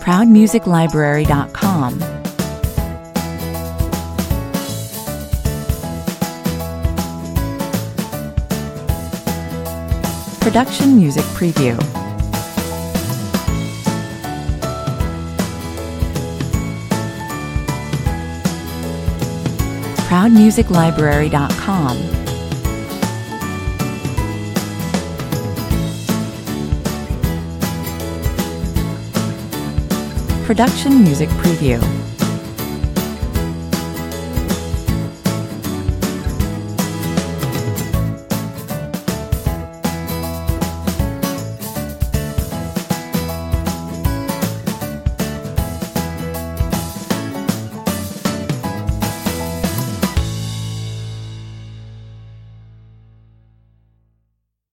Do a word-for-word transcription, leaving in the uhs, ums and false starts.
proud music library dot com. Production Music Preview. proud music library dot com. Production Music Preview.